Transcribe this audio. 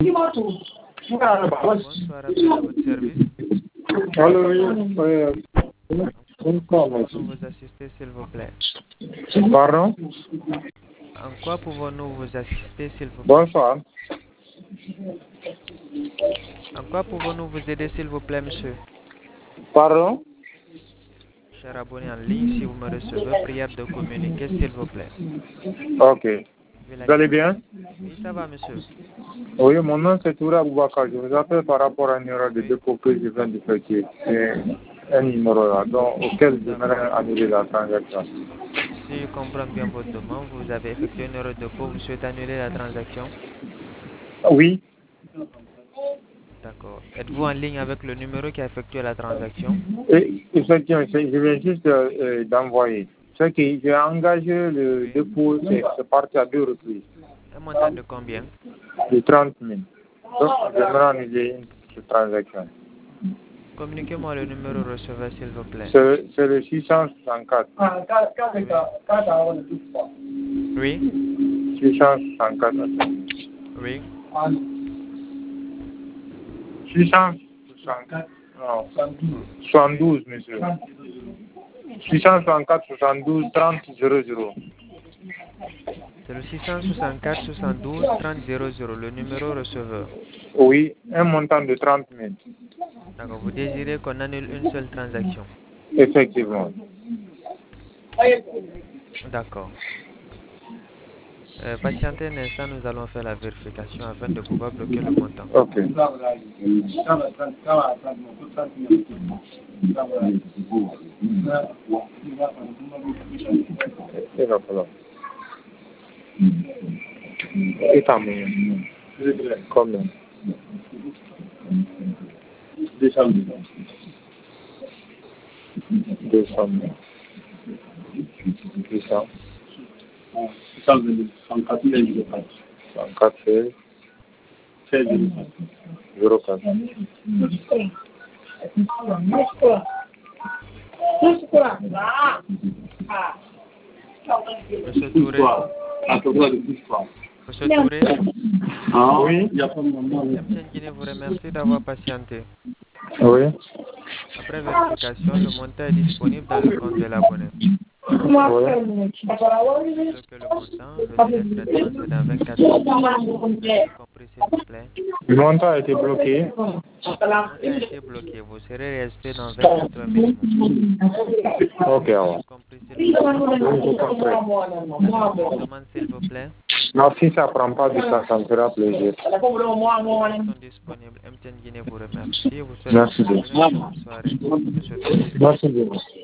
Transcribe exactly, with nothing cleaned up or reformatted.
Bonsoir, appel à votre service. Allô, oui. Euh, Comment pouvons-nous vous assister, s'il vous plaît? Pardon? En quoi pouvons-nous vous assister, s'il vous plaît? Bonsoir. En quoi pouvons-nous vous aider, s'il vous plaît, monsieur? Pardon? Cher abonné en ligne, si vous me recevez, prière de communiquer, s'il vous plaît. Ok. Vous allez bien? Oui, ça va, monsieur. Oui, mon nom c'est Toura Aboubakar. Je vous appelle par rapport à un numéro de dépôt que je viens d'effectuer. C'est un numéro là, donc, auquel j'aimerais annuler la transaction. Si je comprends bien votre demande, vous avez effectué une erreur de dépôt, vous souhaitez annuler la transaction? Oui. D'accord. Êtes-vous en ligne avec le numéro qui a effectué la transaction? Et, effectivement, je viens juste euh, d'envoyer. C'est que j'ai engagé le Oui. dépôt, c'est c'est parti à deux reprises. Un montant de combien? De trente mille. Donc, j'aimerais annuler cette transaction. Communiquez-moi le numéro receveur, s'il vous plaît. C'est c'est le six cent soixante-quatre. Oui. six cent soixante-quatre. Oui. six cent soixante-quatre. Non. soixante-douze, monsieur. six cent soixante-quatre, soixante-douze, trente, zéro zéro. C'est le six cent soixante-quatre soixante-douze trente zéro zéro, le numéro receveur. Oui, un montant de trente mille. D'accord. Vous désirez qu'on annule une seule transaction? Effectivement. D'accord. Euh, patientez un instant, nous allons faire la vérification afin de pouvoir bloquer le montant. Ok. Il va falloir. Et t'as mis combien? deux cents mille. deux cents mille. deux cents. cent quatre mille. cent quatre mille. zéro quatre. Monsieur Touré. Monsieur Touré. Oui. M T N Guinée vous remercie d'avoir patienté. Oui. Après vérification, le montant est disponible dans le compte de l'abonné. Oui. Bloquez le montant, le délai de traitement c'est dans vingt-quatre heures. Compris, s'il vous plaît. Le montant a été bloqué. Le montant a été bloqué. Vous serez réinscrit dans vingt-quatre heures minimum. Ok, alors. Compris, s'il vous plaît. Oui, j'ai compris. Une demande, s'il vous plaît. Non, si ça ne prend pas du temps, ça me fera plaisir. Ils sont disponibles. M T N Guinée vous remercie. Vous souhaite Merci une beaucoup. bonne soirée. Monsieur Touré. Merci beaucoup.